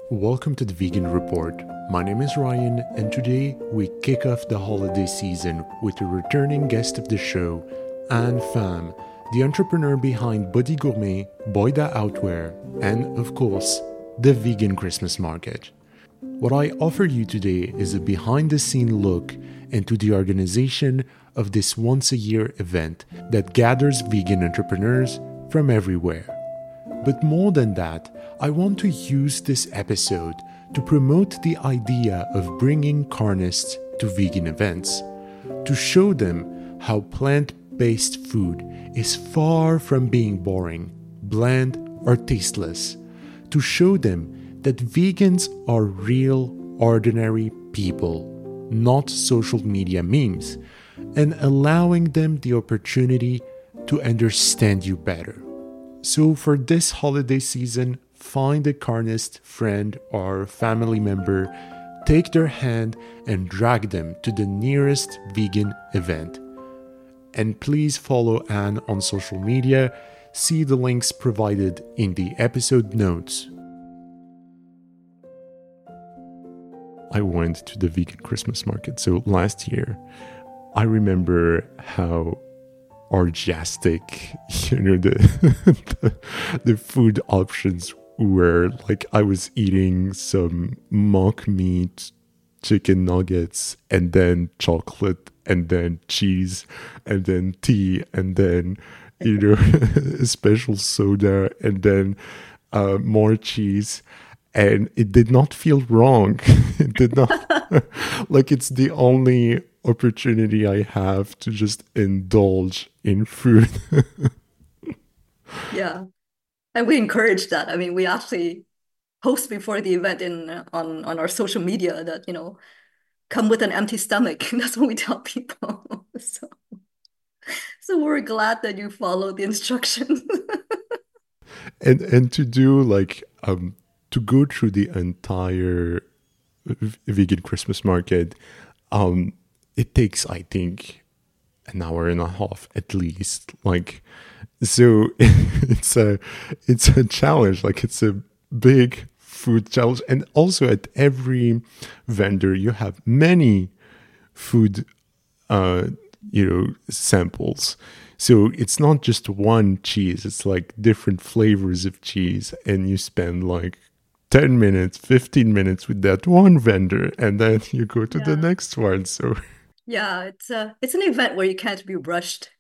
Welcome to the Vegan Report. My name is Ryan, and today we kick off the holiday season with a returning guest of the show, Anne Pham, the entrepreneur behind Body Gourmet, Boida Outwear, and, of course, the Vegan Christmas Market. What I offer you today is a behind-the-scene look into the organization of this once-a-year event that gathers vegan entrepreneurs from everywhere. But more than that, I want to use this episode to promote the idea of bringing carnists to vegan events, to show them how plant-based food is far from being boring, bland, or tasteless, to show them that vegans are real, ordinary people, not social media memes, and allowing them the opportunity to understand you better. So for this holiday season, find a carnist friend or family member, take their hand and drag them to the nearest vegan event. And please follow Anne on social media. See the links provided in the episode notes. I went to the vegan Christmas market. So last year, I remember how orgiastic, the food options were. Like, I was eating some mock meat, chicken nuggets, and then chocolate, and then cheese, and then tea, and then, a special soda, and then more cheese. And it did not feel wrong. It did not. Like, it's the only opportunity I have to just indulge in food. Yeah, and we encourage that. I mean, we actually post before the event on our social media that, come with an empty stomach. That's what we tell people. So we're glad that you followed the instructions. And to do to go through the entire vegan Christmas market, it takes, I think, an hour and a half at least. So it's a challenge. It's a big food challenge. And also at every vendor, you have many food, samples. So it's not just one cheese. It's different flavors of cheese. And you spend 10 minutes, 15 minutes with that one vendor, and then you go to the next one. So yeah, it's an event where you can't be rushed,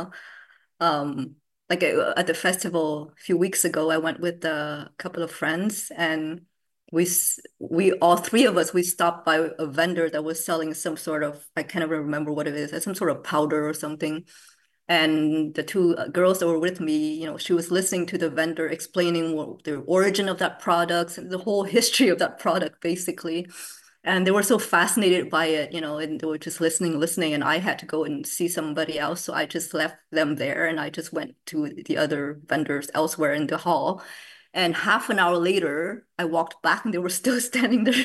at the festival a few weeks ago, I went with a couple of friends, and we all three of us, we stopped by a vendor that was selling some sort of, I can't even remember what it is, some sort of powder or something. And the two girls that were with me, she was listening to the vendor explaining what the origin of that product and the whole history of that product, basically. And they were so fascinated by it, and they were just listening. And I had to go and see somebody else. So I just left them there and I just went to the other vendors elsewhere in the hall. And half an hour later, I walked back and they were still standing there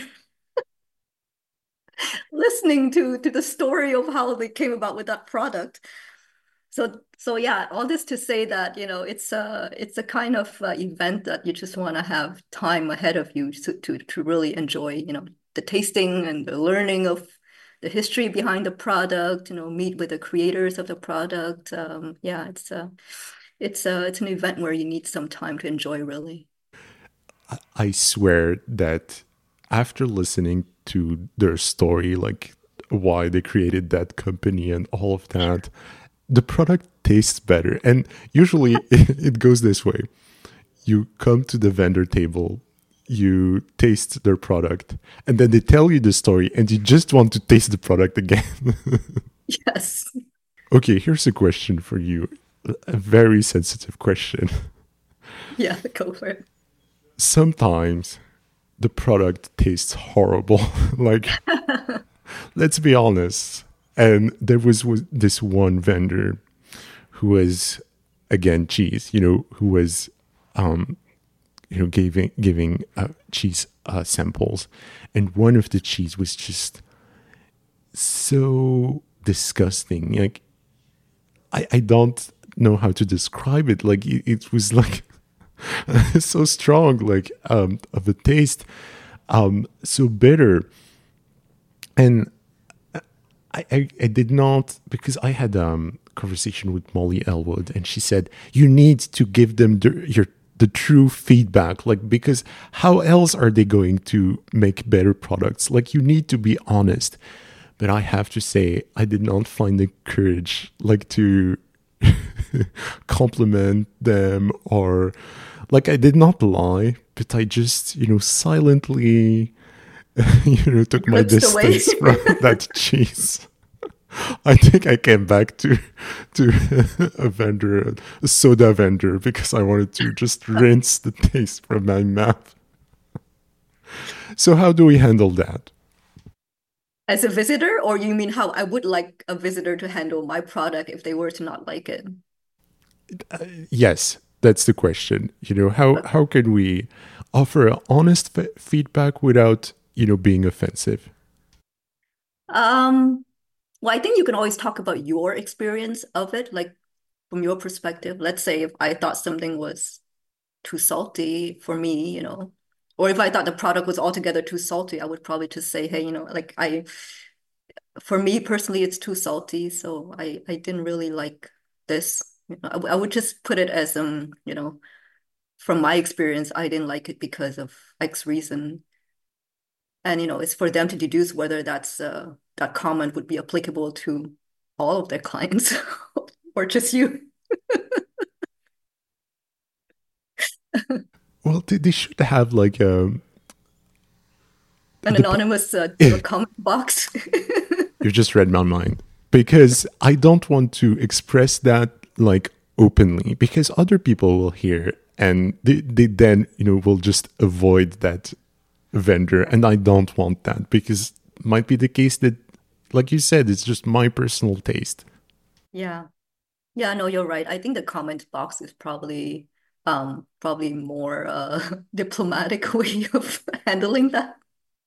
listening to the story of how they came about with that product. So yeah, all this to say that, it's a kind of event that you just want to have time ahead of you to really enjoy, the tasting and the learning of the history behind the product, meet with the creators of the product. Yeah, it's an event where you need some time to enjoy, really. I swear that after listening to their story, why they created that company and all of that, the product tastes better. And usually it goes this way. You come to the vendor table, you taste their product, and then they tell you the story and you just want to taste the product again. Yes. Okay, here's a question for you. A very sensitive question. Yeah, go for it. Sometimes the product tastes horrible. Let's be honest. And there was this one vendor who was, again, cheese, who was, giving cheese samples. And one of the cheese was just so disgusting. I don't know how to describe it. It was so strong, like of a taste, so bitter. And I did not, because I had conversation with Molly Elwood, and she said you need to give them the true feedback, like, because how else are they going to make better products? Like, you need to be honest. But I have to say, I did not find the courage, like, to compliment them, or, like, I did not lie, but I just, silently, took my Glimpsed away. distance from that cheese. I think I came back to a vendor, a soda vendor, because I wanted to just rinse the taste from my mouth. So how do we handle that? As a visitor, or you mean how I would like a visitor to handle my product if they were to not like it? Yes, that's the question. How can we offer honest feedback without, being offensive? Um, well, I think you can always talk about your experience of it, like from your perspective. Let's say if I thought something was too salty for me, or if I thought the product was altogether too salty, I would probably just say, hey, like for me personally, it's too salty, so I didn't really like this. I would just put it as from my experience, I didn't like it because of X reason. And it's for them to deduce whether that comment would be applicable to all of their clients or just you. Well, they should have like An the anonymous comment box. you just read my mind, because I don't want to express that, like, openly, because other people will hear, and they then will just avoid that vendor, and I don't want that, because might be the case that, like you said, it's just my personal taste. Yeah. Yeah, no, you're right. I think the comment box is probably more diplomatic way of handling that.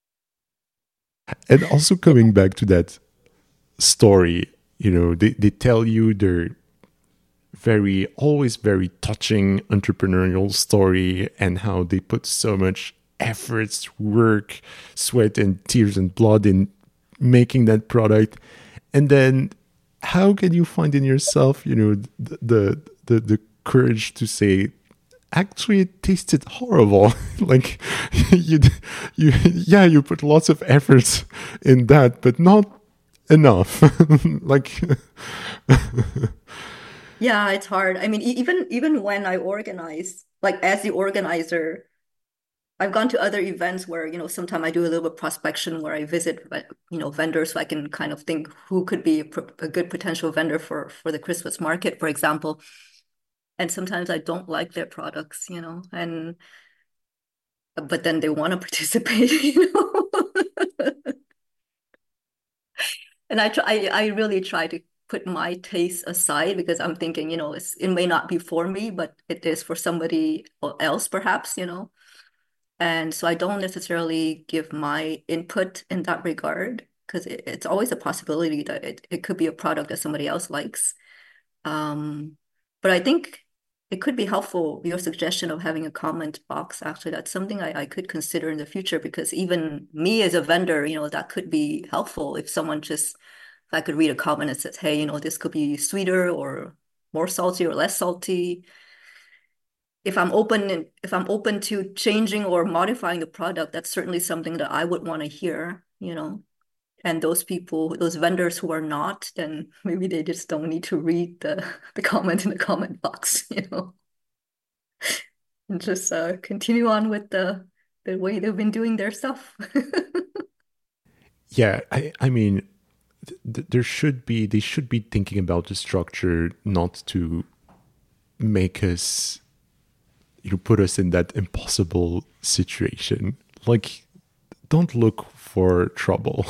And also, coming back to that story, they tell you their always very touching entrepreneurial story, and how they put so much efforts, work, sweat, and tears and blood in making that product. And then how can you find in yourself, the courage to say, actually, it tasted horrible. Like, you yeah, you put lots of efforts in that, but not enough. Like, Yeah, it's hard. I mean, even when I organize, like as the organizer, I've gone to other events where, sometimes I do a little bit of prospection where I visit, vendors so I can kind of think who could be a good potential vendor for the Christmas market, for example. And sometimes I don't like their products, and but then they want to participate, And I really try to put my taste aside because I'm thinking, it may not be for me, but it is for somebody else, perhaps. And so I don't necessarily give my input in that regard because it's always a possibility that it could be a product that somebody else likes. Um, but I think it could be helpful, your suggestion of having a comment box. Actually, that's something I could consider in the future because even me as a vendor, that could be helpful if someone just, if I could read a comment that says, hey, this could be sweeter or more salty or less salty. If I'm open to changing or modifying the product, that's certainly something that I would want to hear. And those people, those vendors who are not, then maybe they just don't need to read the comment in the comment box, and just continue on with the way they've been doing their stuff. yeah, I mean, they should be thinking about the structure, not to make us, put us in that impossible situation. Like, don't look for trouble.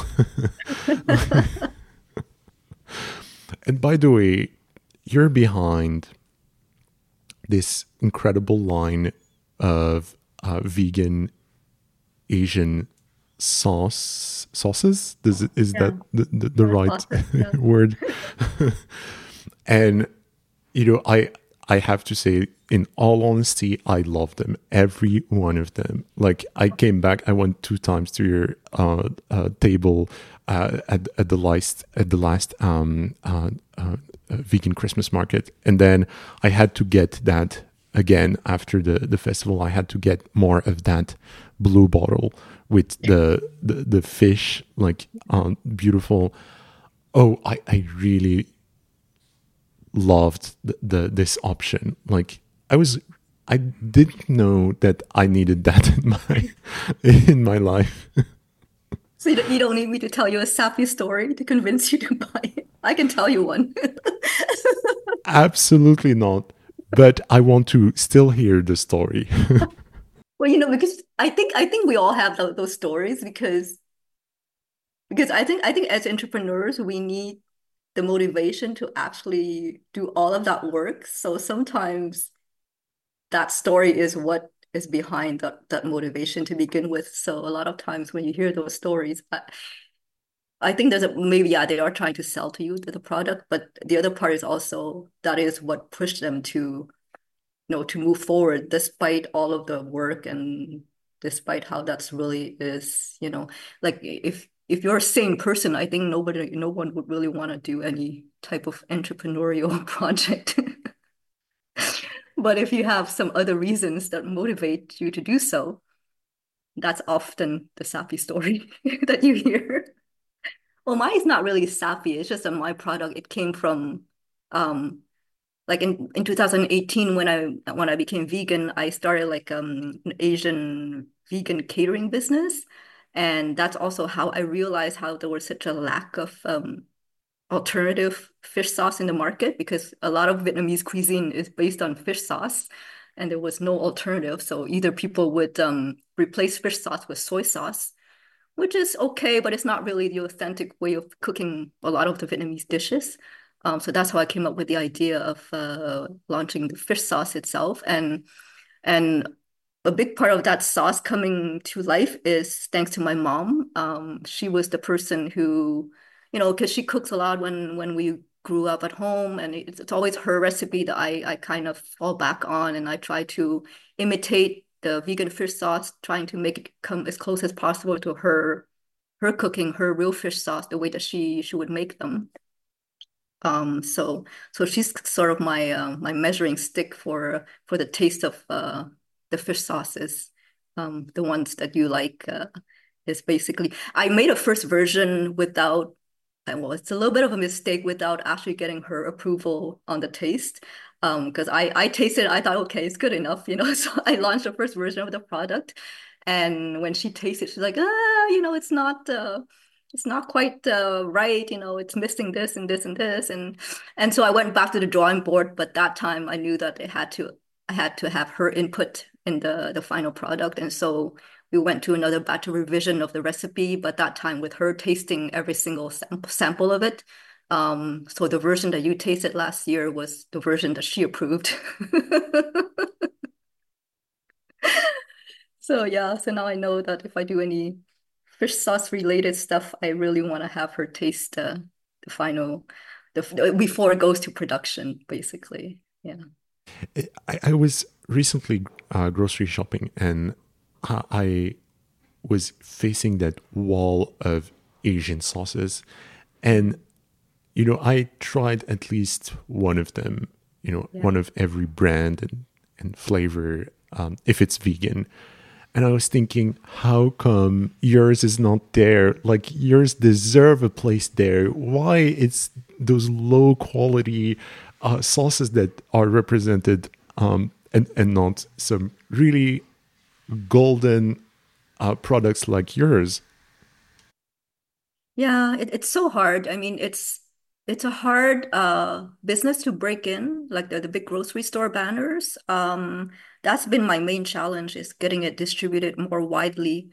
And by the way, you're behind this incredible line of vegan Asian sauces. Is Yeah, that the yeah, right process, yeah. word? And I I have to say, in all honesty, I love them, every one of them. Like I came back, I went 2 times to your table at the last vegan Christmas market, and then I had to get that again after the festival. I had to get more of that blue bottle with the fish, like beautiful. Oh, I really loved this option. Like I didn't know that I needed that in my in my life. So you don't need me to tell you a sappy story to convince you to buy it. I can tell you one. Absolutely not. But I want to still hear the story. Well, because I think we all have those stories because I think as entrepreneurs we need the motivation to actually do all of that work. So sometimes that story is what is behind that motivation to begin with. So a lot of times when you hear those stories, I think there's maybe, yeah, they are trying to sell to you the product, but the other part is also that is what pushed them to move forward despite all of the work and despite how that's really is, like if you're a sane person, I think no one would really want to do any type of entrepreneurial project. But if you have some other reasons that motivate you to do so, that's often the sappy story that you hear. Well, mine is not really sappy. It's just that my product, it came from um like in 2018 when I became vegan, I started like an Asian vegan catering business. And that's also how I realized how there was such a lack of alternative fish sauce in the market because a lot of Vietnamese cuisine is based on fish sauce and there was no alternative. So either people would replace fish sauce with soy sauce, which is okay, but it's not really the authentic way of cooking a lot of the Vietnamese dishes. So that's how I came up with the idea of launching the fish sauce itself. And a big part of that sauce coming to life is thanks to my mom. She was the person who, because she cooks a lot when we grew up at home, and it's always her recipe that I kind of fall back on, and I try to imitate the vegan fish sauce, trying to make it come as close as possible to her cooking her real fish sauce the way that she would make them. So she's sort of my measuring stick for the taste of the fish sauces. The ones that you like is basically I made a first version without well, it's a little bit of a mistake without actually getting her approval on the taste. Because I tasted it, I thought, okay, it's good enough. So I launched the first version of the product. And when she tasted, she's like, it's not quite right, it's missing this and this and this. And so I went back to the drawing board, but that time I knew that I had to have her input in the final product. And so we went to another batch of revision of the recipe, but that time with her tasting every single sample of it. So the version that you tasted last year was the version that she approved. So yeah, so now I know that if I do any fish sauce related stuff, I really want to have her taste the final, before it goes to production, basically. Yeah. I was recently grocery shopping, and I was facing that wall of Asian sauces. And, I tried at least one of them, Yeah. one of every brand and flavor, if it's vegan. And I was thinking, how come yours is not there? Like yours deserve a place there. Why it's those low quality sauces that are represented, and not some really golden products like yours? Yeah, it's so hard. I mean, it's a hard business to break in, like the big grocery store banners. That's been my main challenge is getting it distributed more widely.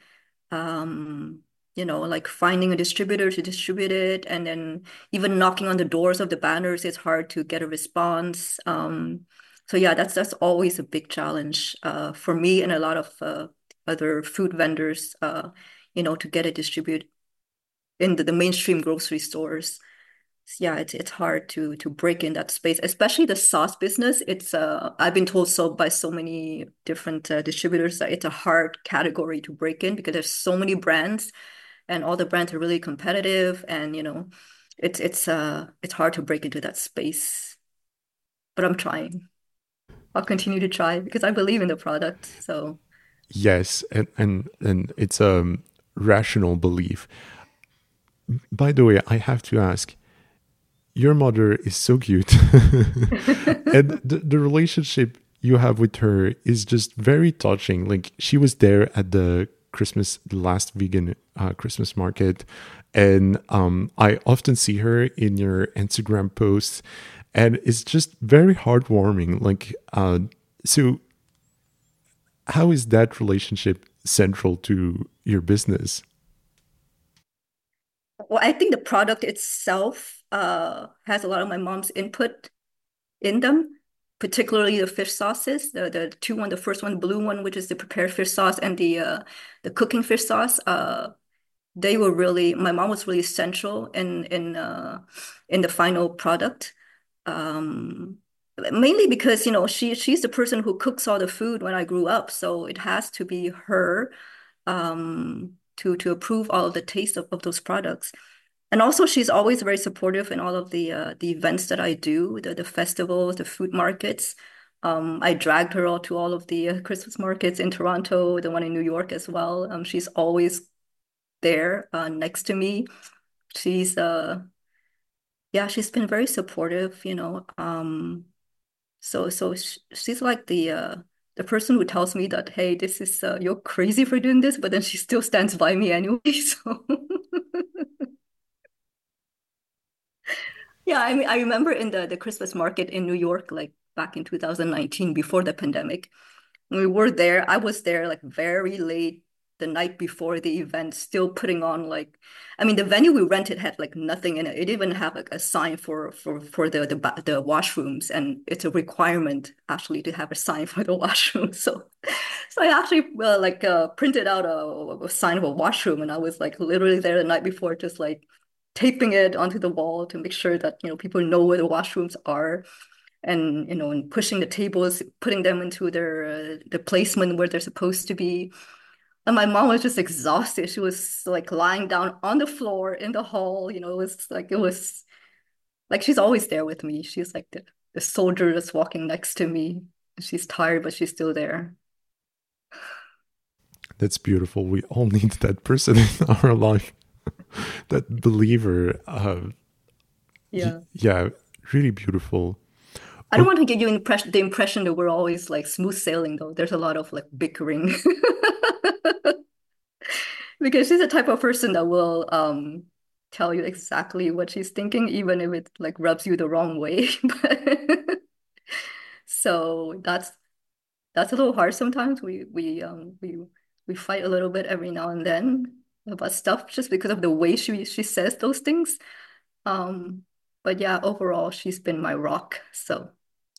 Like finding a distributor to distribute it, and then even knocking on the doors of the banners is hard to get a response. So yeah, that's always a big challenge for me and a lot of other food vendors, to get it distributed in the mainstream grocery stores. yeah, it's hard to break in that space, especially the sauce business. It's I've been told so by so many different distributors that it's a hard category to break in because there's so many brands and all the brands are really competitive and it's hard to break into that space. But I'm trying. I'll continue to try because I believe in the product. So Yes, and it's a rational belief. By the way, I have to ask, your mother is so cute. And the relationship you have with her is just very touching. Like she was there at the last vegan Christmas market, and I often see her in your Instagram posts, and it's just very heartwarming. Like, so how is that relationship central to your business? well, I think the product itself has a lot of my mom's input in them, particularly the fish sauces. The two one, the first one, the blue one, which is the prepared fish sauce, and the cooking fish sauce. They were really my mom was really essential in the final product. Um, Mainly because she's the person who cooks all the food when I grew up, so it has to be her to approve all of the taste of those products. And also, she's always very supportive in all of the events that I do, the festivals, the food markets. I dragged her all to all of the Christmas markets in Toronto, the one in New York as well. She's always there next to me. She's yeah, she's been very supportive. She's like the person who tells me that, hey, this is you're crazy for doing this, but then she still stands by me anyway. So yeah, I mean, I remember in the Christmas market in New York, like back in 2019, before the pandemic, when we were there, I was there like very late the night before the event, still putting on like, I mean, the venue we rented had like nothing in it. It didn't even have like a sign for the washrooms, and it's a requirement actually to have a sign for the washroom. So I actually printed out a sign of a washroom, and I was like literally there the night before, just like taping it onto the wall to make sure that people know where the washrooms are, and pushing the tables, putting them into their the placement where they're supposed to be. And my mom was just exhausted. She was like lying down on the floor in the hall. It was like she's always there with me. She's like the soldier that's walking next to me. She's tired, but she's still there. That's beautiful. We all need that person in our life, that believer. Yeah. Yeah, really beautiful. I don't Oh, want to give you the impression that we're always like smooth sailing though. There's a lot of like bickering. Because she's the type of person that will tell you exactly what she's thinking, even if it like rubs you the wrong way. But so that's a little hard sometimes. We fight a little bit every now and then about stuff just because of the way she says those things. Um, but yeah, overall she's been my rock. So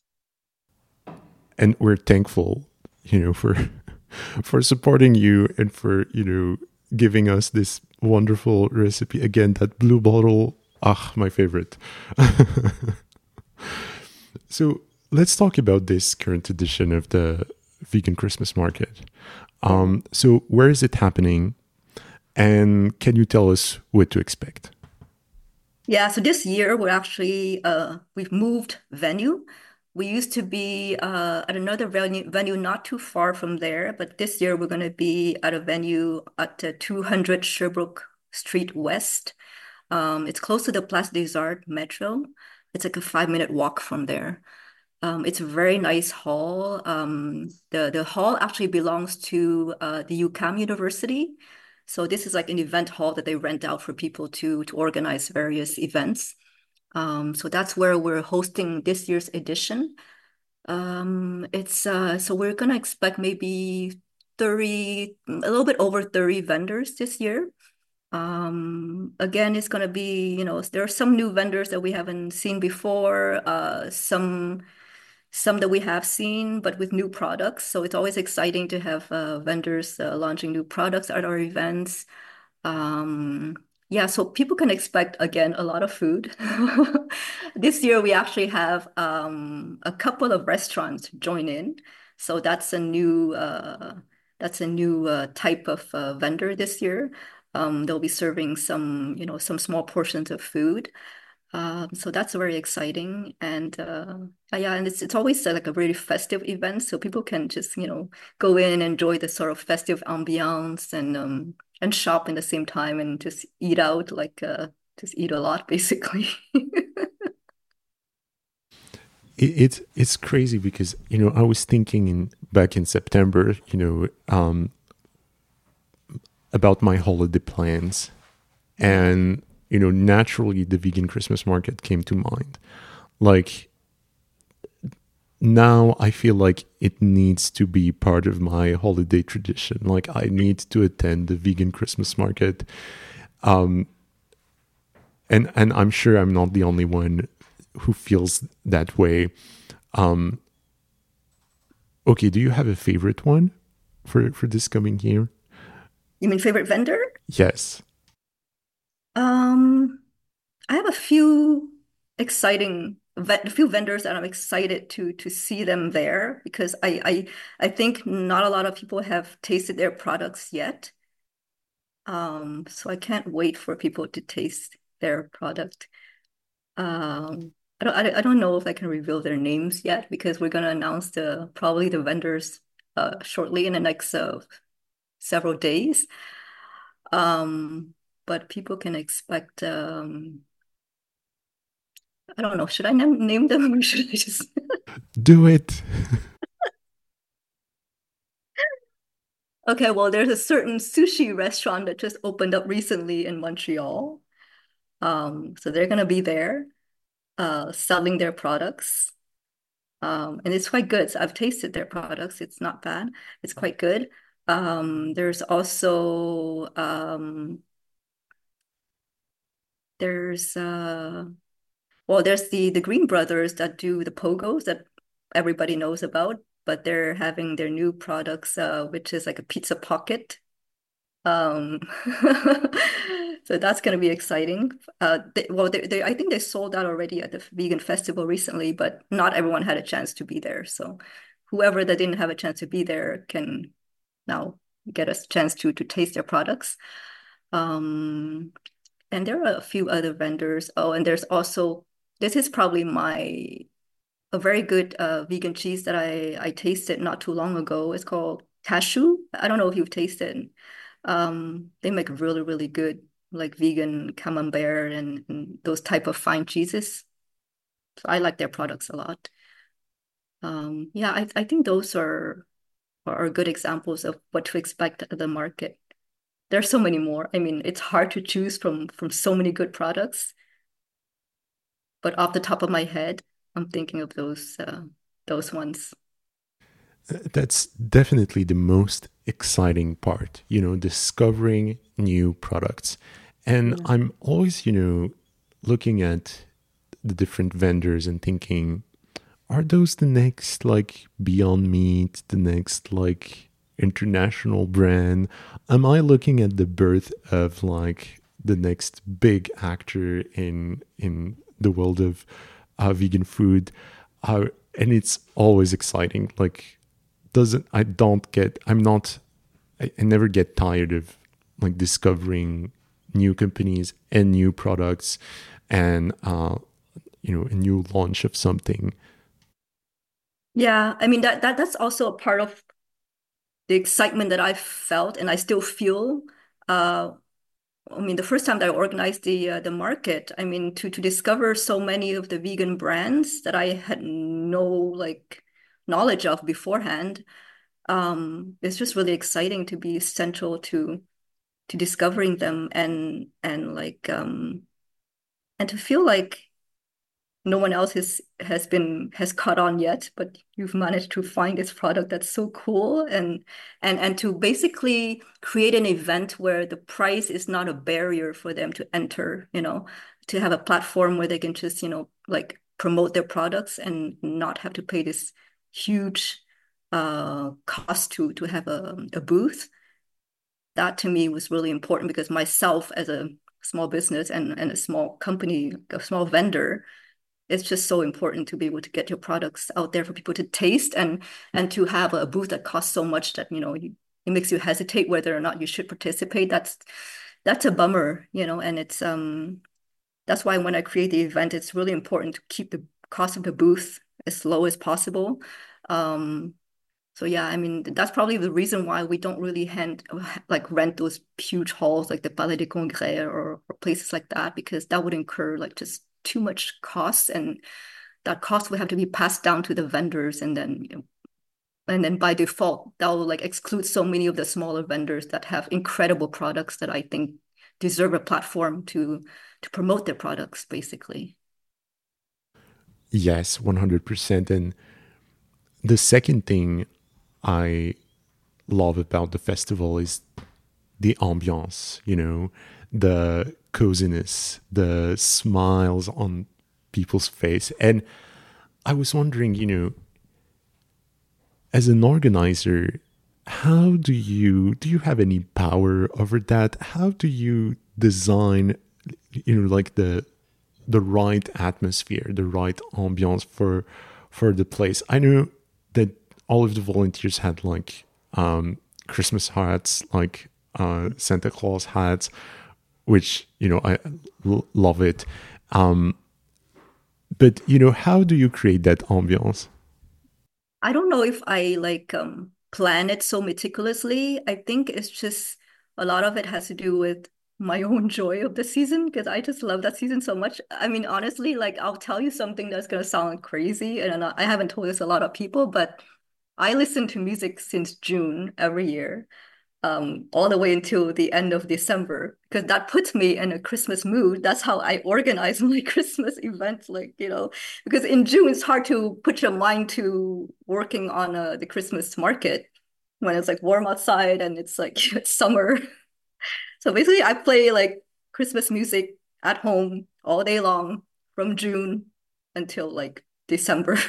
and we're thankful, for for supporting you and for giving us this wonderful recipe. Again, that blue bottle, ah, my favorite. So let's talk about this current edition of the vegan Christmas market. yeah. So where is it happening, and can you tell us what to expect? Yeah, so this year we've moved venue. We used to be at another venue not too far from there, but this year we're going to be at a venue at 200 Sherbrooke Street West. It's close to the Place des Arts Metro. It's like a 5-minute walk from there. It's a very nice hall. The hall actually belongs to the UQAM University. So this is like an event hall that they rent out for people to organize various events. So that's where we're hosting this year's edition. It's so we're gonna expect maybe 30, a little bit over 30 vendors this year. Again, it's gonna be, there are some new vendors that we haven't seen before, some that we have seen, but with new products. So it's always exciting to have vendors launching new products at our events. Um, Yeah, so people can expect again a lot of food. This year we actually have a couple of restaurants join in. So that's a new type of vendor this year. They'll be serving some, some small portions of food. So that's very exciting. And yeah, and it's always like a really festive event, so people can just, go in and enjoy the sort of festive ambiance and shop in the same time and just eat out, like just eat a lot basically. It's crazy because I was thinking back in September, about my holiday plans, and naturally the vegan Christmas market came to mind. Like now I feel like it needs to be part of my holiday tradition. Like I need to attend the vegan Christmas market. Um, and I'm sure I'm not the only one who feels that way. Um, okay, do you have a favorite one for this coming year? You mean favorite vendor? Yes. Um, I have a few vendors that I'm excited to see them there because I think not a lot of people have tasted their products yet. So I can't wait for people to taste their product. I don't know if I can reveal their names yet because we're gonna announce the probably the vendors shortly in the next several days. Um, but people can expect I don't know, should I name them or should I just Do it. Okay, well there's a certain sushi restaurant that just opened up recently in Montreal. So they're gonna be there selling their products. And it's quite good. So I've tasted their products. It's not bad. It's quite good. There's also there's there's the Green Brothers that do the pogos that everybody knows about, but they're having their new products, which is like a pizza pocket. Um, so that's going to be exciting. I think they sold out already at the vegan festival recently, but not everyone had a chance to be there. So whoever that didn't have a chance to be there can now get a chance to taste their products. Um, and there are a few other vendors. Oh, and there's also this is probably my a very good vegan cheese that I tasted not too long ago. It's called cashew. I don't know if you've tasted. They make really, really good like vegan camembert and those type of fine cheeses. So I like their products a lot. Yeah, I think those are good examples of what to expect at the market. There's so many more. I mean, it's hard to choose from so many good products, but off the top of my head, I'm thinking of those ones. That's definitely the most exciting part, discovering new products. And Yeah. I'm always, looking at the different vendors and thinking, are those the next like Beyond Meat, the next like international brand? Am I looking at the birth of like the next big actor in the world of vegan food? And it's always exciting. Like, doesn't I don't get I'm not I never get tired of like discovering new companies and new products and a new launch of something. Yeah, I mean that's also a part of the excitement that I felt and I still feel. Uh, I mean, the first time that I organized the market, I mean, to discover so many of the vegan brands that I had no like knowledge of beforehand, it's just really exciting to be central to discovering them and to feel like no one else has caught on yet, but you've managed to find this product that's so cool and to basically create an event where the price is not a barrier for them to enter, to have a platform where they can just, like promote their products and not have to pay this huge cost to have a booth. That to me was really important because myself as a small business and a small company, a small vendor, it's just so important to be able to get your products out there for people to taste and to have a booth that costs so much that it makes you hesitate whether or not you should participate. That's a bummer, and it's that's why when I create the event, it's really important to keep the cost of the booth as low as possible. Um, so yeah, I mean that's probably the reason why we don't really like rent those huge halls like the Palais des Congrès or places like that, because that would incur like just too much cost, and that cost would have to be passed down to the vendors, and then by default that will like exclude so many of the smaller vendors that have incredible products that I think deserve a platform to promote their products basically. Yes, 100%. And the second thing I love about the festival is the ambiance, the coziness, the smiles on people's face. And I was wondering, as an organizer, how do you have any power over that? How do you design, like the right atmosphere, the right ambiance for the place? I know that all of the volunteers had like Christmas hats, like Santa Claus hats, which I love it. Um, but how do you create that ambiance? I don't know if I like plan it so meticulously. I think it's just a lot of it has to do with my own joy of the season because I just love that season so much. I mean, honestly, like I'll tell you something that's gonna sound crazy, and I haven't told this a lot of people, but I listen to music since June every year, all the way until the end of December, because that puts me in a Christmas mood. That's how I organize my Christmas events, like, because in June it's hard to put your mind to working on the Christmas market when it's like warm outside and it's like it's summer. So basically, I play like Christmas music at home all day long from June until like December.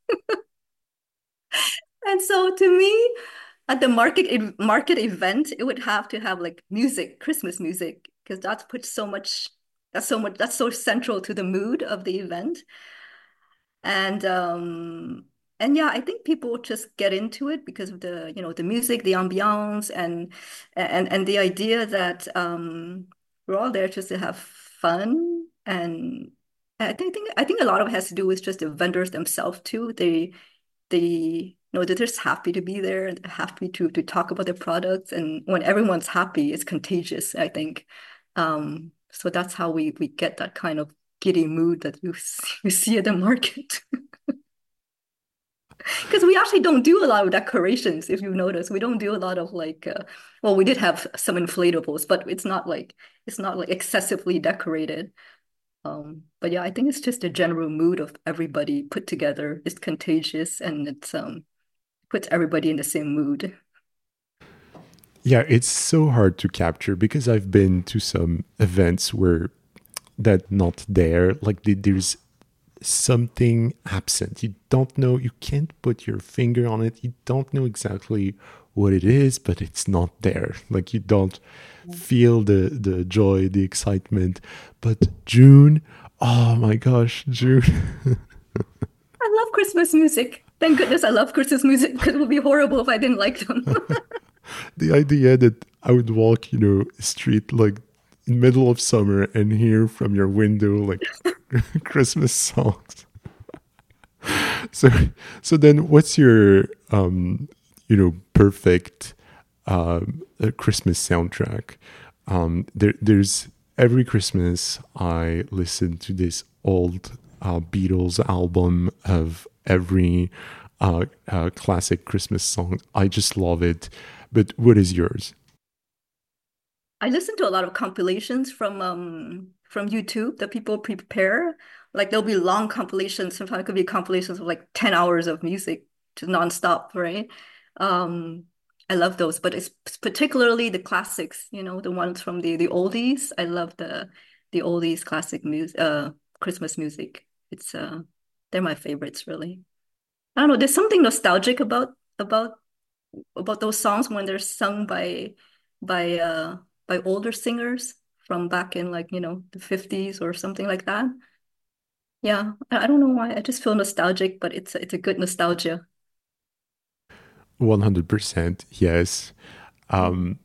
And so to me, at the market event, it would have to have like music, Christmas music, because that's so central to the mood of the event. And and yeah, I think people just get into it because of the music, the ambiance, and the idea that we're all there just to have fun. And I think a lot of it has to do with just the vendors themselves too. They know that they're just happy to be there and happy to talk about their products. And when everyone's happy, it's contagious, I think. So that's how we get that kind of giddy mood that you see at the market. Because we actually don't do a lot of decorations, if you notice. We don't do a lot of like well, we did have some inflatables, but it's not like excessively decorated. But yeah, I think it's just a general mood of everybody put together. It's contagious and it's puts everybody in the same mood. Yeah, it's so hard to capture because I've been to some events where that not there. Like there's something absent. You don't know, you can't put your finger on it. You don't know exactly what it is, but it's not there. Like you don't feel the joy, the excitement. But June, oh my gosh, June. I love Christmas music. Thank goodness I love Christmas music because it would be horrible if I didn't like them. The idea that I would walk, street like in middle of summer and hear from your window like Christmas songs. So so then what's your perfect Christmas soundtrack? There's every Christmas I listen to this old Beatles album of every classic Christmas song. I just love it. But what is yours? I listen to a lot of compilations from YouTube that people prepare. Like there'll be long compilations. Sometimes it could be compilations of like 10 hours of music just nonstop, right? Um, I love those, but it's particularly the classics, the ones from the oldies. I love the oldies classic music, Christmas music. It's they're my favorites, really. I don't know, there's something nostalgic about those songs when they're sung by by older singers. from back in like, the 50s or something like that. Yeah, I don't know why. I just feel nostalgic, but it's a good nostalgia. 100%, yes. Um,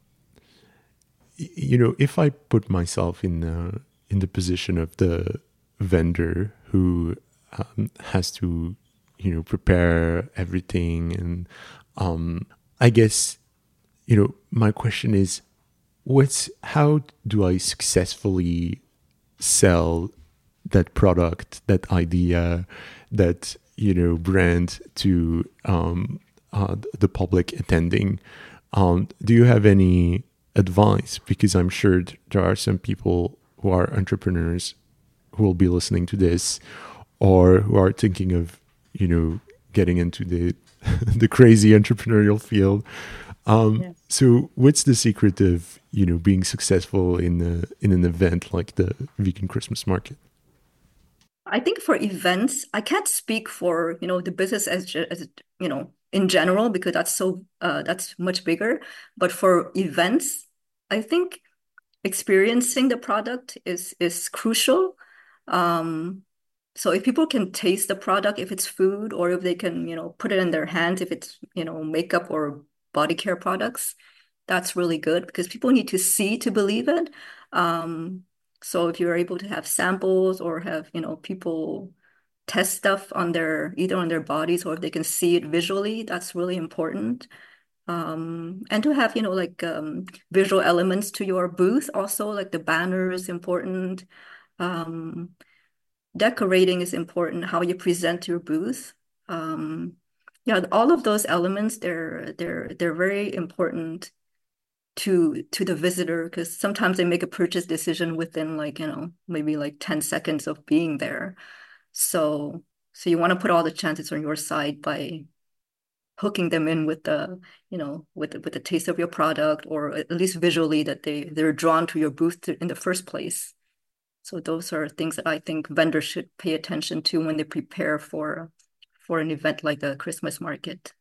if I put myself in the position of the vendor who has to, prepare everything, and I guess, my question is, how do I successfully sell that product, that idea, that brand to the public attending? Do you have any advice? Because I'm sure there are some people who are entrepreneurs who will be listening to this, or who are thinking of getting into the the crazy entrepreneurial field. Yeah. So what's the secret of being successful in an event like the vegan Christmas market? I think for events, I can't speak for, the business as in general because that's much bigger. But for events, I think experiencing the product is crucial. Um, so if people can taste the product, if it's food, or if they can, put it in their hands, if it's, makeup or body care products, that's really good because people need to see to believe it. Um, so if you're able to have samples or have, people test stuff on their either on their bodies or if they can see it visually, that's really important. And to have, like visual elements to your booth also, like the banner is important. Um, Decorating is important, how you present your booth. Um, yeah, all of those elements, they're very important to the visitor because sometimes they make a purchase decision within like, maybe like 10 seconds of being there. So so you want to put all the chances on your side by hooking them in with with the taste of your product or at least visually that they're drawn to your booth in the first place. So those are things that I think vendors should pay attention to when they prepare for an event like the Christmas market.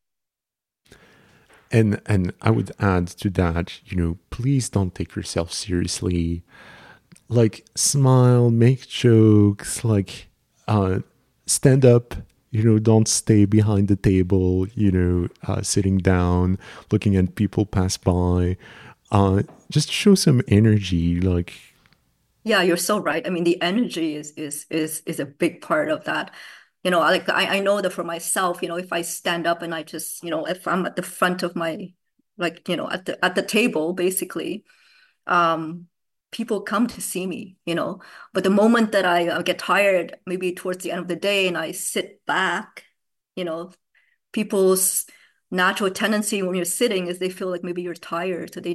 And I would add to that, please don't take yourself seriously. Like, smile, make jokes, like stand up. Don't stay behind the table. Sitting down, looking at people pass by. Just show some energy. Like, Yeah, you're so right. I mean, the energy is a big part of that. I know that for myself, if I stand up and I just, if I'm at the front of my like, at the table, basically, um, people come to see me, But the moment that I get tired, maybe towards the end of the day and I sit back, you know, people's natural tendency when you're sitting is they feel like maybe you're tired, so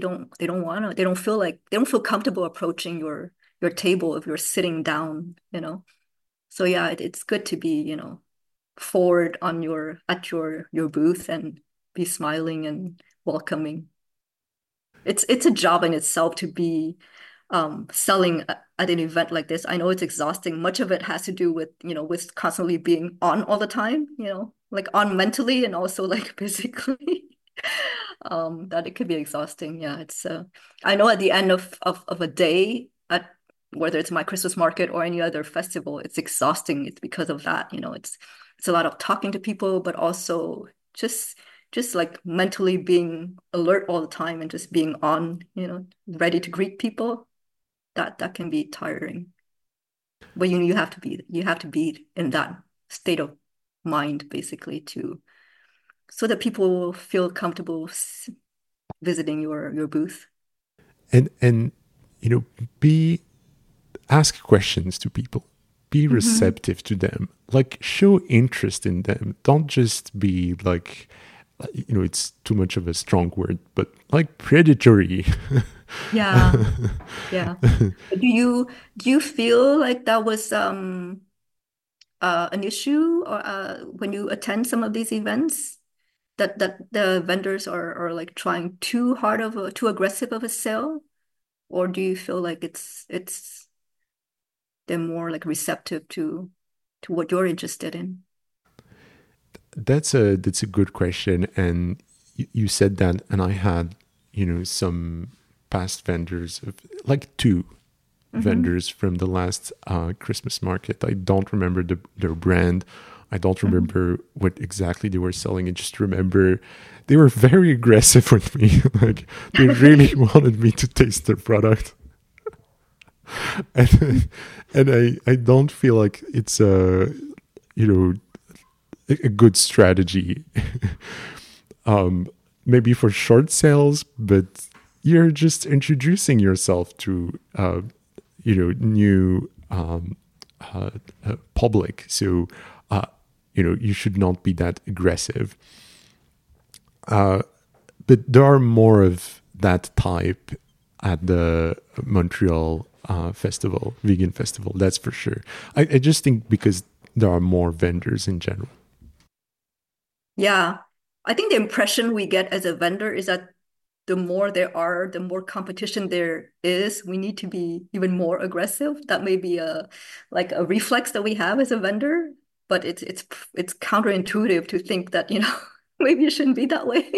they don't feel comfortable approaching your table if you're sitting down. So yeah, it's good to be, forward on your at your booth and be smiling and welcoming. It's a job in itself to be selling at an event like this. I know it's exhausting. Much of it has to do with, with constantly being on all the time, like on mentally and also like physically. That it could be exhausting. Yeah, it's I know at the end of a day at whether it's my Christmas market or any other festival, it's exhausting. It's because of that, it's a lot of talking to people, but also just like mentally being alert all the time and just being on, ready to greet people. That can be tiring. But you have to be in that state of mind basically to so that people feel comfortable visiting your booth. and you know be ask questions to people, be Hmm. receptive to them, like show interest in them. Don't just be like, it's too much of a strong word, but like predatory. Yeah, yeah. Do you feel like that was an issue or when you attend some of these events that the vendors are like trying too hard of a too aggressive of a sale? Or do you feel like it's they're more like receptive to what you're interested in? That's a good question, and you said that, and I had some past vendors of like two. Mm-hmm. vendors from the last Christmas market. I don't remember their brand. I don't Mm-hmm. remember what exactly they were selling. I just remember they were very aggressive with me. Like they really wanted me to taste their product, and I don't feel like it's a you know a good strategy. um, Maybe for short sales, but you're just introducing yourself to new public. So you should not be that aggressive. But there are more of that type at the Montreal festival, vegan festival. That's for sure. I just think because there are more vendors in general. Yeah. I think the impression we get as a vendor is that the more there are, the more competition there is. We need to be even more aggressive. That may be a like a reflex that we have as a vendor, but it's counterintuitive to think that, maybe it shouldn't be that way.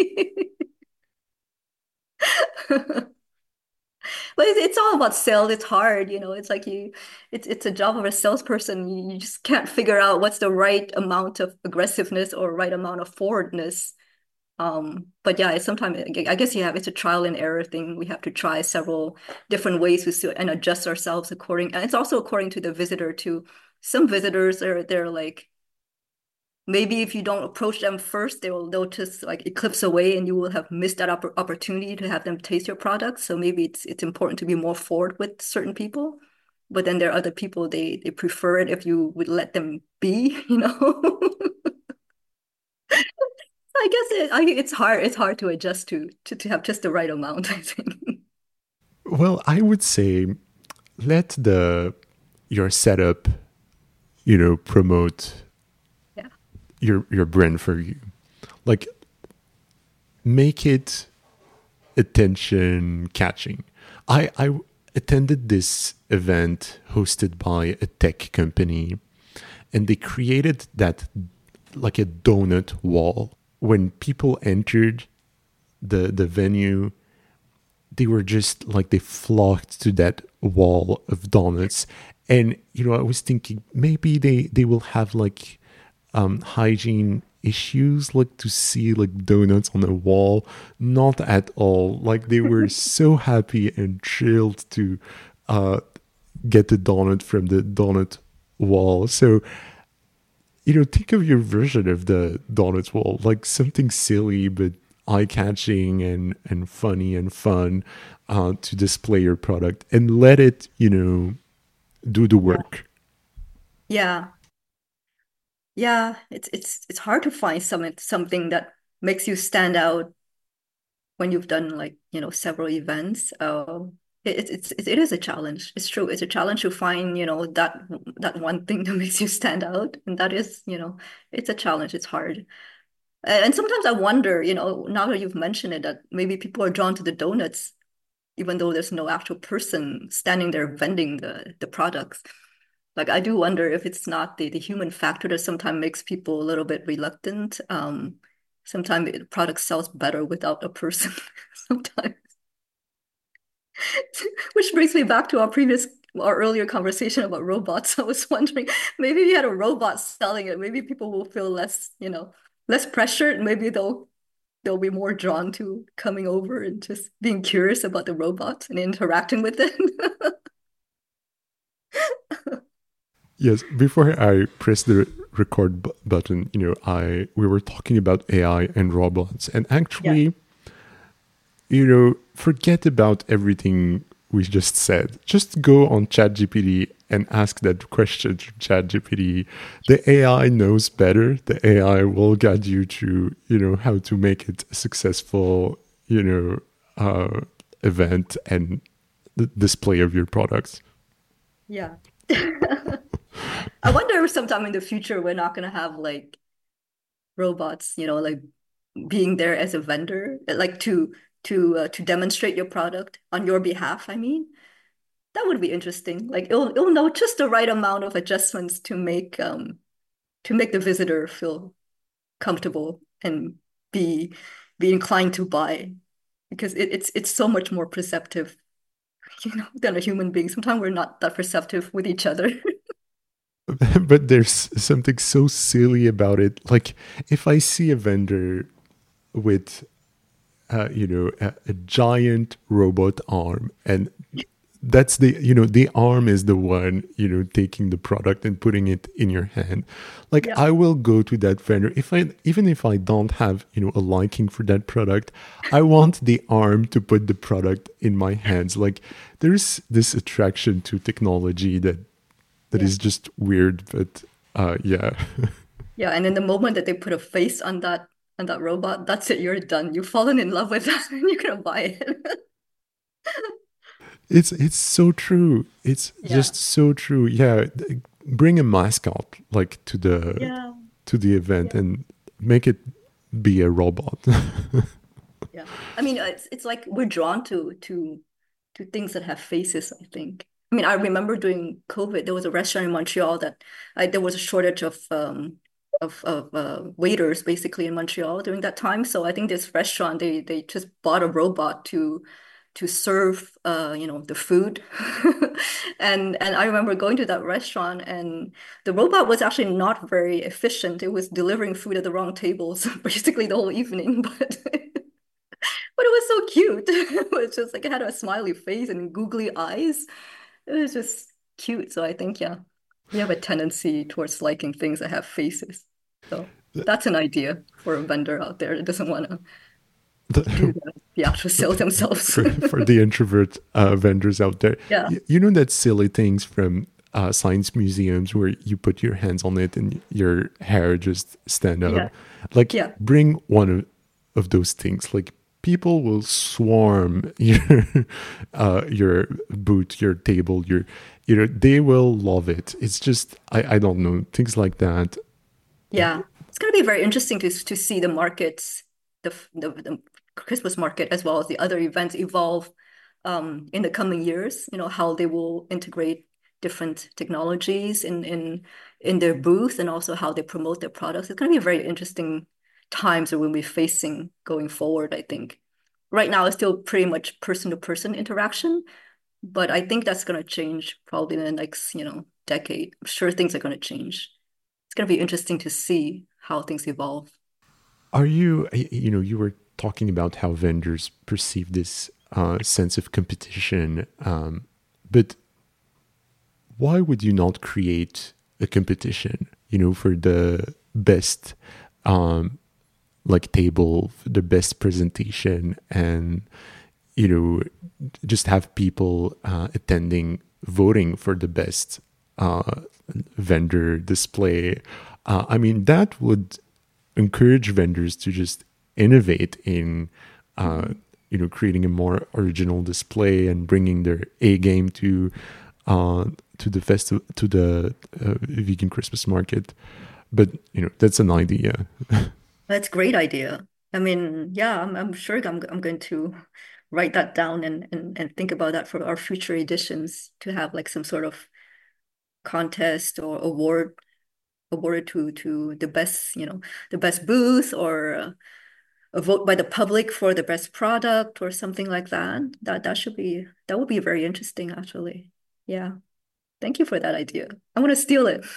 But it's all about sales. It's hard, It's like it's a job of a salesperson. You just can't figure out what's the right amount of aggressiveness or right amount of forwardness. But yeah, it's sometimes I guess it's a trial and error thing. We have to try several different ways to see and adjust ourselves according, and it's also according to the visitor too. Some visitors they're like maybe if you don't approach them first, they'll just like eclipse away, and you will have missed that opportunity to have them taste your product. So maybe it's important to be more forward with certain people. But then there are other people they prefer it if you would let them be. I guess it's hard. It's hard to adjust to have just the right amount, I think. Well, I would say let the your setup, promote Yeah. your brand for you. Like make it attention catching. I attended this event hosted by a tech company, and they created that like a donut wall. When people entered the venue, they were just like they flocked to that wall of donuts. And I was thinking maybe they will have like hygiene issues, like to see like donuts on a wall. Not at all. Like they were so happy and thrilled to uh get the donut from the donut wall. So think of your version of the donut wall, like something silly but eye-catching and funny and fun, to display your product and let it do the Yeah. work. Yeah. Yeah. It's hard to find something that makes you stand out when you've done like, several events. It is a challenge. It's true. It's a challenge to find, that one thing that makes you stand out. And that is, it's a challenge. It's hard. And sometimes I wonder, now that you've mentioned it, that maybe people are drawn to the donuts, even though there's no actual person standing there vending the products. Like I do wonder if it's not the human factor that sometimes makes people a little bit reluctant. Sometimes the product sells better without a person. Sometimes, which brings me back to our earlier conversation about robots. I was wondering, maybe if you had a robot selling it, maybe people will feel less, less pressured. Maybe they'll be more drawn to coming over and just being curious about the robot and interacting with it. Yes, before I press the record button, I we were talking about AI and robots, and Yeah. actually, forget about everything we just said. Just go on ChatGPT and ask that question to ChatGPT. The AI knows better. The AI will guide you to, how to make it a successful, event and the display of your products. Yeah. I wonder if sometime in the future we're not gonna have like robots, like being there as a vendor, like to demonstrate your product on your behalf. I mean, that would be interesting. Like it'll know just the right amount of adjustments to make the visitor feel comfortable and be be inclined to buy because it's so much more perceptive than a human being. Sometimes we're not that perceptive with each other. But there's something so silly about it. Like if I see a vendor with a giant robot arm, and that's the arm is the one taking the product and putting it in your hand. Like Yeah. I will go to that vendor if I even if I don't have a liking for that product. I want the arm to put the product in my hands. Like there's this attraction to technology that Yeah. is just weird, but yeah. Yeah. And in the moment that they put a face on that robot, that's it, you're done. You've fallen in love with that and you're gonna buy it. It's so true. It's Yeah. just so true. Yeah, bring a mascot like Yeah. to the event Yeah. and make it be a robot. Yeah. I mean, it's like we're drawn to things that have faces, I think. I mean, I remember during COVID, there was a restaurant in Montreal that there was a shortage of waiters basically in Montreal during that time. So I think this restaurant they just bought a robot to serve the food. And I remember going to that restaurant and the robot was actually not very efficient. It was delivering food at the wrong tables basically the whole evening, but but it was so cute. It was just like it had a smiley face and googly eyes. It was just cute. So I think, yeah, we have a tendency towards liking things that have faces. So that's an idea for a vendor out there that doesn't want to do the actual sale themselves. For the introvert vendors out there. Yeah. You know that silly things from science museums where you put your hands on it and your hair just stand up. Yeah. Like Yeah. bring one of those things. Like people will swarm your booth, your table, they will love it. It's just I don't know, things like that. Yeah. It's going to be very interesting to see the markets, the Christmas market, as well as the other events evolve in the coming years, how they will integrate different technologies in their booth and also how they promote their products. It's going to be very interesting times that we'll be facing going forward, I think. Right now, it's still pretty much person-to-person interaction, but I think that's going to change probably in the next, decade. I'm sure things are going to change. It's going to be interesting to see how things evolve. Are you were talking about how vendors perceive this sense of competition, but why would you not create a competition, for the best, like table, the best presentation, and, you know, just have people attending, voting for the best vendor display? I mean, that would encourage vendors to just innovate in Mhm. creating a more original display and bringing their A game uh, to the festival, to the vegan Christmas market. But that's an idea. That's a great idea. I mean, yeah, I'm sure I'm going to write that down and think about that for our future editions to have like some sort of contest or awarded to the best booth or a vote by the public for the best product or something like that. That would be very interesting actually. Yeah. Thank you for that idea. I'm gonna steal it.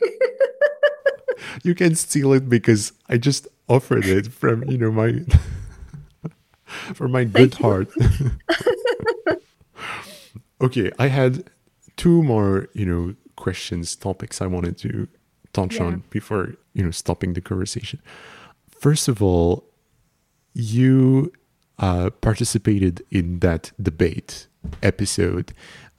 You can steal it because I just offered it from my from my good Thank you. heart. Okay, I had two more questions, topics I wanted to touch Yeah. on before stopping the conversation. First of all, you participated in that debate episode,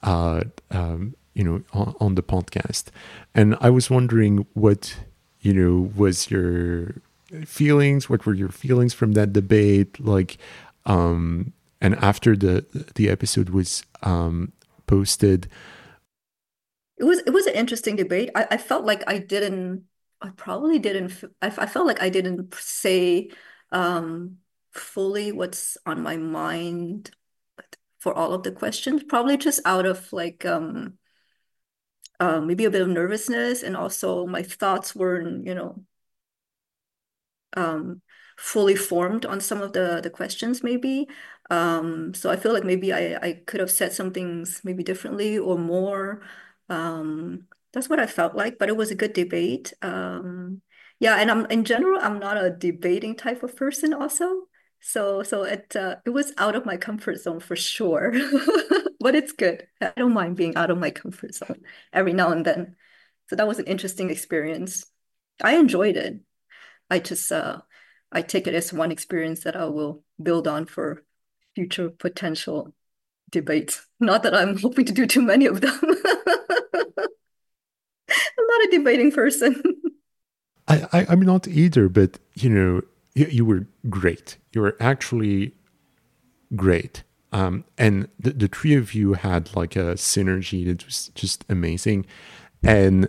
on the podcast, and I was wondering what was your feelings. What were your feelings from that debate? Like, and after the episode was posted. It was an interesting debate. I felt like I probably didn't I felt like I didn't say um fully what's on my mind for all of the questions. Probably just out of like maybe a bit of nervousness and also my thoughts weren't, um fully formed on some of the questions maybe. So I feel like maybe I could have said some things maybe differently or more. That's what I felt like, but it was a good debate. Yeah, and I'm in general, I'm not a debating type of person also. So it was out of my comfort zone for sure. But it's good. I don't mind being out of my comfort zone every now and then. So that was an interesting experience. I enjoyed it. I just I take it as one experience that I will build on for future potential debates. Not that I'm hoping to do too many of them. I'm not a debating person. I'm not either, but you were great. You were actually great. And the three of you had like a synergy that was just amazing. And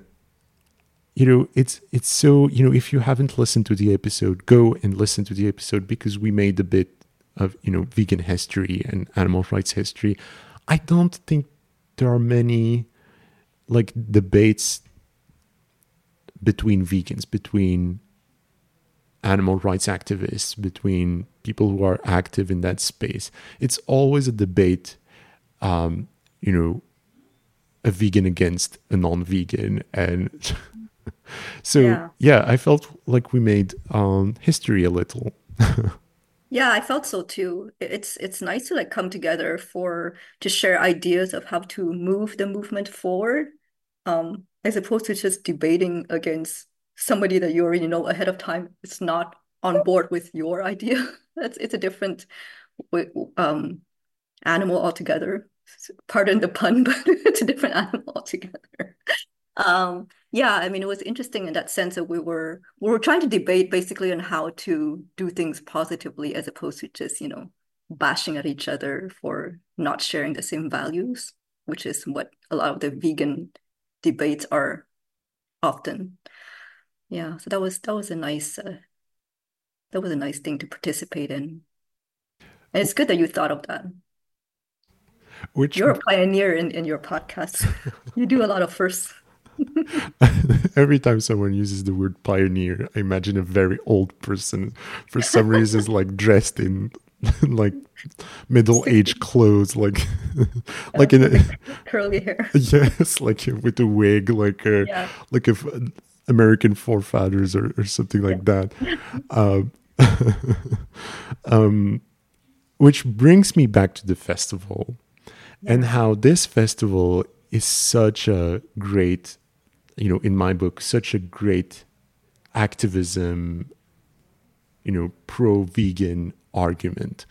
it's so, if you haven't listened to the episode, go and listen to the episode, because we made a bit of, vegan history and animal rights history. I don't think there are many like debates between vegans, between animal rights activists, between people who are active in that space. It's always a debate, um, you know, a vegan against a non-vegan. And so, Yeah. yeah, I felt like we made history a little. Yeah, I felt so too. It's nice to like come together for to share ideas of how to move the movement forward, as opposed to just debating against somebody that you already know ahead of time. It's not on board with your idea. It's a different um animal altogether. Pardon the pun, but it's a different animal altogether. Yeah, I mean, it was interesting in that sense that we were trying to debate basically on how to do things positively as opposed to just, bashing at each other for not sharing the same values, which is what a lot of the vegan debates are often. Yeah, so that was a nice thing to participate in. And it's good that you thought of that. Which You're a pioneer in your podcast. You do a lot of firsts. every time someone uses the word pioneer, I imagine a very old person for some reason, like dressed in like middle age clothes, like like in a, Curly hair. yes, like with a wig, Yeah. like if American forefathers or something Yeah. like that. Um, um, which brings me back to the festival and Yeah. how this festival is such a great, in my book, such a great activism, pro vegan argument.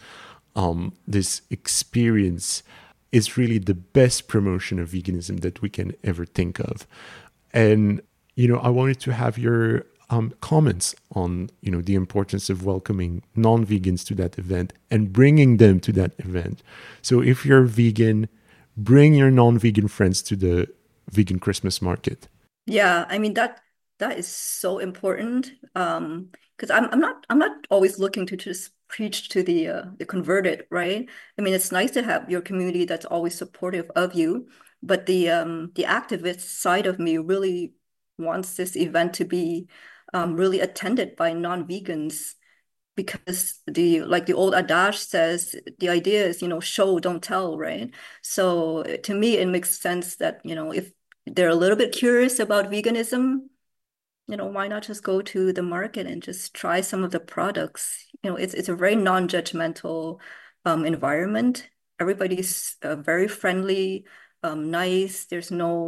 This experience is really the best promotion of veganism that we can ever think of. And, I wanted to have your comments on, the importance of welcoming non-vegans to that event and bringing them to that event. So if you're vegan, bring your non-vegan friends to the vegan Christmas market. Yeah, I mean that is so important. Because I'm not always looking to just preach to the converted, right? I mean, it's nice to have your community that's always supportive of you, but the activist side of me really wants this event to be really attended by non-vegans because the old adage says the idea is, show, don't tell, right? So to me, it makes sense that, if they're a little bit curious about veganism, why not just go to the market and just try some of the products? It's a very non-judgmental environment. Everybody's very friendly, nice. There's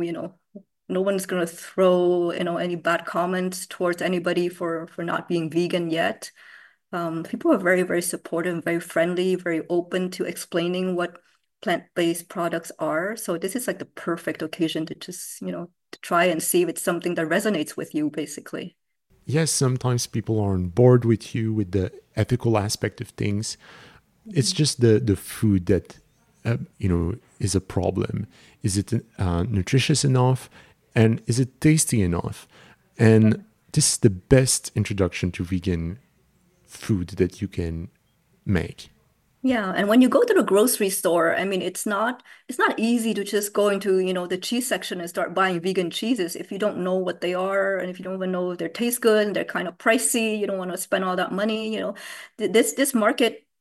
no one's gonna throw, any bad comments towards anybody for not being vegan yet. People are very, very supportive, very friendly, very open to explaining what plant-based products are. So this is like the perfect occasion to just, to try and see if it's something that resonates with you, basically. Yes, sometimes people are on board with you with the ethical aspect of things. It's Mhm. just the food that is a problem. Is it nutritious enough, and is it tasty enough? Yeah. And this is the best introduction to vegan food that you can make. Yeah, and when you go to the grocery store, I mean, it's not easy to just go into, the cheese section and start buying vegan cheeses if you don't know what they are and if you don't even know if they taste good and they're kind of pricey, you don't want to spend all that money. This market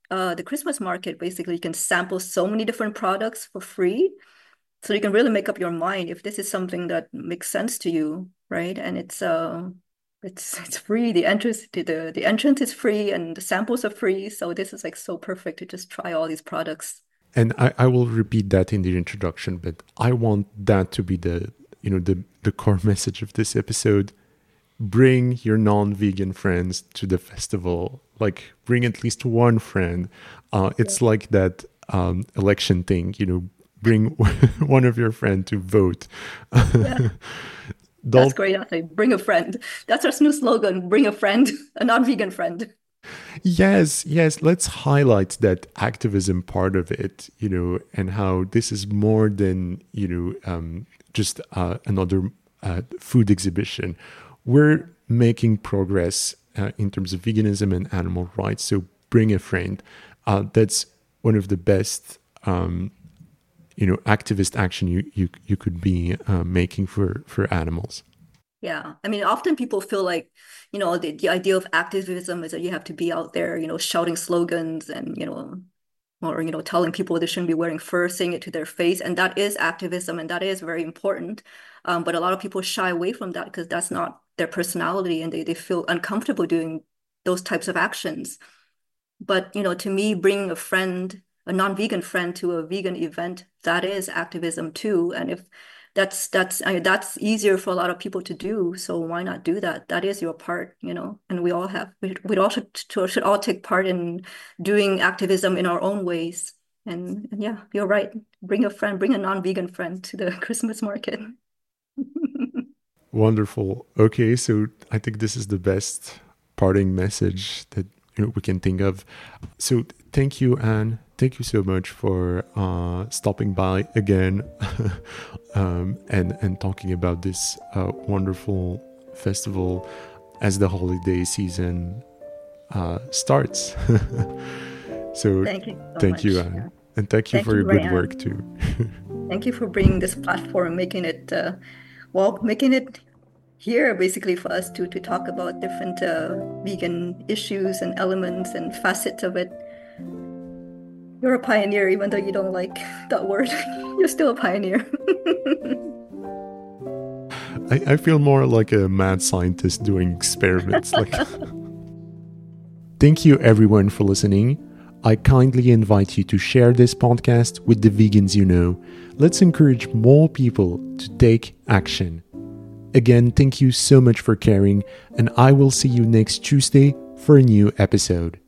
the Christmas market, basically, you can sample so many different products for free. So you can really make up your mind if this is something that makes sense to you, right? And it's free. The entrance is free and the samples are free. So this is like so perfect to just try all these products. And I will repeat that in the introduction, but I want that to be the core message of this episode. Bring your non-vegan friends to the festival. Like, bring at least one friend. It's like that election thing, bring one of your friends to vote. Yeah. That's great. I say, bring a friend. That's our new slogan. Bring a friend, a non-vegan friend. Yes. Let's highlight that activism part of it, and how this is more than, just another food exhibition. We're making progress in terms of veganism and animal rights. So bring a friend. That's one of the best, activist action you could be making for animals. Yeah. I mean, often people feel like, the idea of activism is that you have to be out there, shouting slogans and, or, telling people they shouldn't be wearing fur, saying it to their face. And that is activism and that is very important. But a lot of people shy away from that because that's not their personality and they feel uncomfortable doing those types of actions. But, to me, bringing a friend, a non-vegan friend to a vegan event, that is activism too. And if that's easier for a lot of people to do. So why not do that? That is your part, and we all should all take part in doing activism in our own ways. And yeah, you're right. Bring a friend, bring a non-vegan friend to the Christmas market. Wonderful. Okay, so I think this is the best parting message that we can think of. So thank you, Anne. Thank you so much for stopping by again and talking about this wonderful festival as the holiday season starts. So thank you so thank much. you, Anne. And thank you for your good work too. Thank you for bringing this platform, making it here basically for us to talk about different vegan issues and elements and facets of it. You're a pioneer, even though you don't like that word. You're still a pioneer. I feel more like a mad scientist doing experiments. Thank you everyone for listening. I kindly invite you to share this podcast with the vegans you know. Let's encourage more people to take action. Again, thank you so much for caring, and I will see you next Tuesday for a new episode.